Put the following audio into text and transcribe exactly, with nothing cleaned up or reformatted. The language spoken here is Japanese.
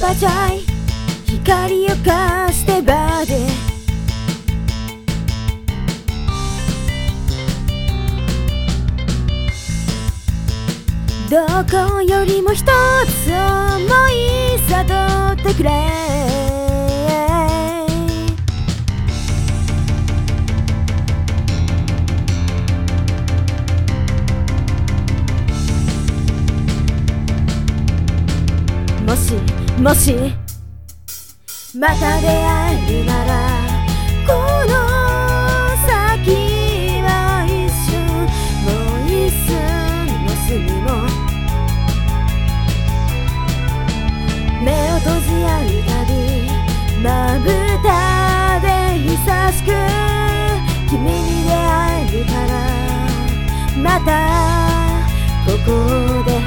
はちゃい光を貸してバーでどこよりも一つ思い悟ってくれもしもしまた出会えるならこの先は一瞬もう一寸の隅も目を閉じ合うたびまぶたで久しく君に出会えるからまたここで